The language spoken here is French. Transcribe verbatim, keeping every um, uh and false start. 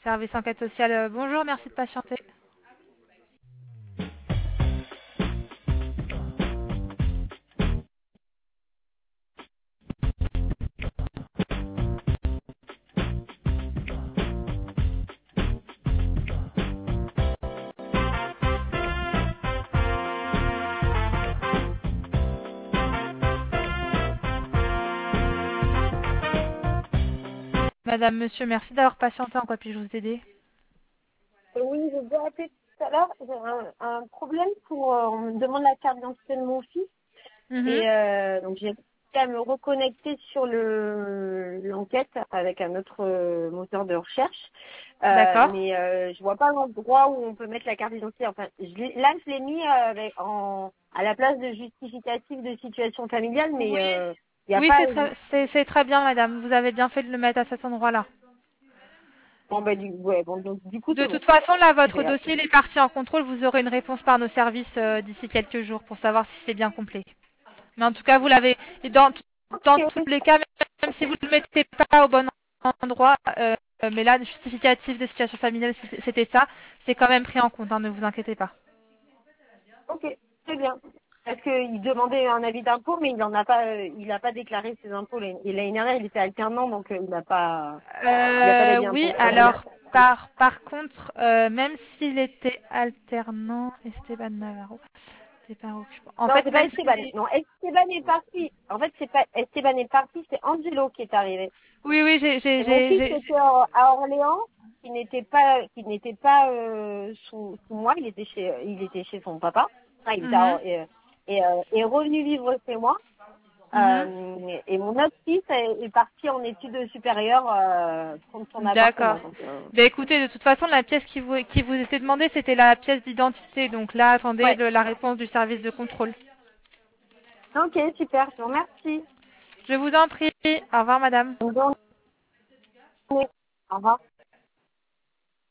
Service enquête sociale, euh, bonjour, merci de patienter. Madame, monsieur, merci d'avoir patienté. En quoi puis-je vous aider? Oui, j'ai déjà appelé tout à l'heure. J'ai un, un problème pour, euh, on me demande la carte d'identité de mon fils. Mhm. Et euh, donc j'ai réussi à me reconnecter sur le l'enquête avec un autre euh, moteur de recherche. Euh, D'accord. mais euh, je vois pas l'endroit où on peut mettre la carte d'identité. Enfin, je l'ai- là, je l'ai mis euh, avec, en, à la place de justificatif de situation familiale, mais Oui, euh, il n'y a oui, pas... c'est très, c'est, c'est très bien, madame. Vous avez bien fait de le mettre à cet endroit-là. Bon, bah, du, ouais, bon, donc, du coup, De c'est bon. toute façon, là, votre Super. dossier il est parti en contrôle. Vous aurez une réponse par nos services euh, d'ici quelques jours pour savoir si c'est bien complet. Mais en tout cas, vous l'avez. Et dans, dans tous Ok, les cas, même si vous ne le mettez pas au bon endroit, euh, mais là, le justificatif de situation familiale, c'était ça, c'est quand même pris en compte, hein, ne vous inquiétez pas. ok, très bien. Parce qu'il demandait un avis d'impôt, mais il n'en a pas, euh, il n'a pas déclaré ses impôts. l'année- Et l'année dernière, il était alternant, donc euh, il n'a pas, il n'a pas Euh, d'avis oui, d'impôt. alors, par, par contre, euh, même s'il était alternant, Esteban Navarro, c'est pas occupant. En Non, fait, c'est pas même Esteban. si. Non, Esteban est parti. En fait, c'est pas Esteban est parti, c'est Angelo qui est arrivé. Oui, oui, j'ai, j'ai, Et mon j'ai, fils j'ai- était à à Orléans, qui n'était pas, qui n'était pas euh, sous, sous moi. Il était chez, il était chez son papa. Enfin, il était à Mhm, Or- et, euh, et, euh, est revenu vivre chez moi. mhm. Euh, et mon autre fils est, est parti en études supérieures euh, prendre son D'accord. appartement. Donc, euh, Ben écoutez, de toute façon, la pièce qui vous, qui vous était demandée, c'était la pièce d'identité. Donc là, attendez ouais. le- la réponse du service de contrôle. Ok, super. Je vous remercie. Je vous en prie. Au revoir, madame. Bonne journée. Au revoir.